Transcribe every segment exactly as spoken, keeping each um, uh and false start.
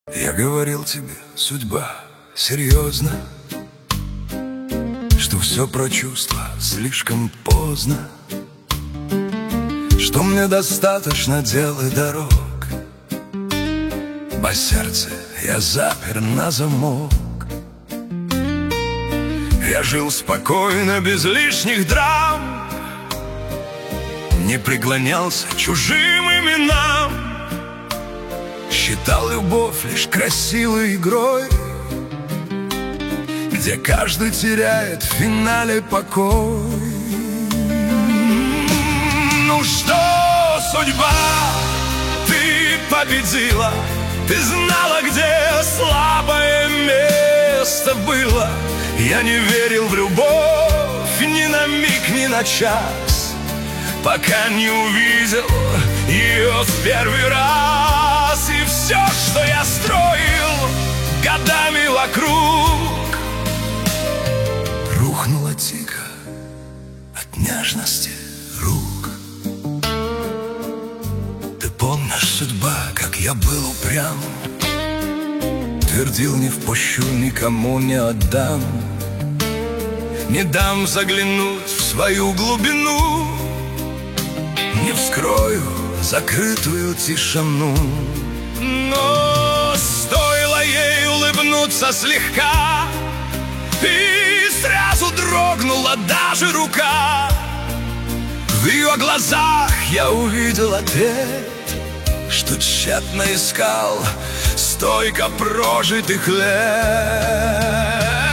Я говорил тебе, судьба, серьезно, что все про чувства слишком поздно, что мне достаточно дел и дорог, а сердце я запер на замок. Я жил спокойно, без лишних драм, не преклонялся чужим именам, считал любовь лишь красивой игрой, где каждый теряет в финале покой. Ну что, судьба, ты победила, ты знала, где слабое место было. Я не верил в любовь ни на миг, ни на час, пока не увидел ее в первый раз. И все, что я строил годами вокруг, рухнуло тихо от нежности рук. Ты помнишь, судьба, как я был упрям, твердил, не впущу, никому не отдам, не дам заглянуть в свою глубину, не вскрою закрытую тишину. Но стоило ей улыбнуться слегка, и сразу дрогнула даже рука. В ее глазах я увидел ответ, что тщетно искал столько прожитых лет.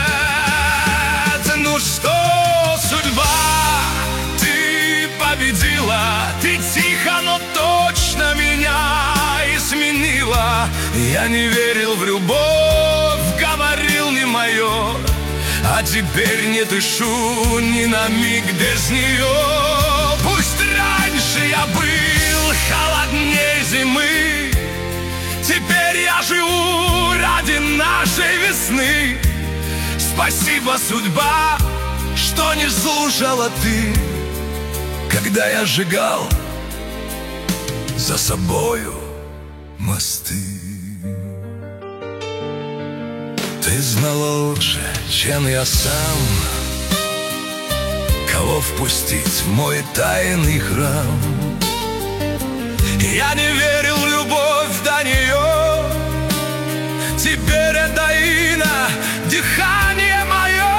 Ну что, судьба, ты победила, ты тихо, но точно меня изменила. Я не верил в любовь, говорил не мое, а теперь не дышу ни на миг без нее. Пусть раньше я был холоднее зимы, теперь я живу ради нашей весны. Спасибо, судьба, что не слушала ты, когда я сжигал за собою мосты. Ты знала лучше, чем я сам, кого впустить в мой тайный храм. Я не верил в любовь до нее, теперь это Инна, дыхание мое.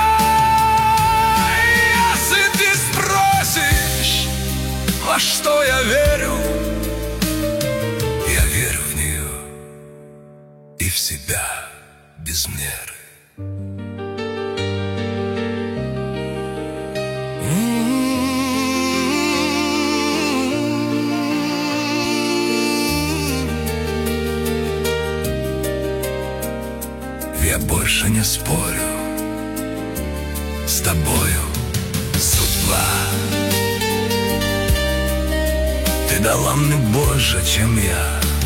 Если ты спросишь, во что я верю, я верю в нее и в себя без меры. Я больше не спорю с тобою, судьба. Ты дала мне больше, чем я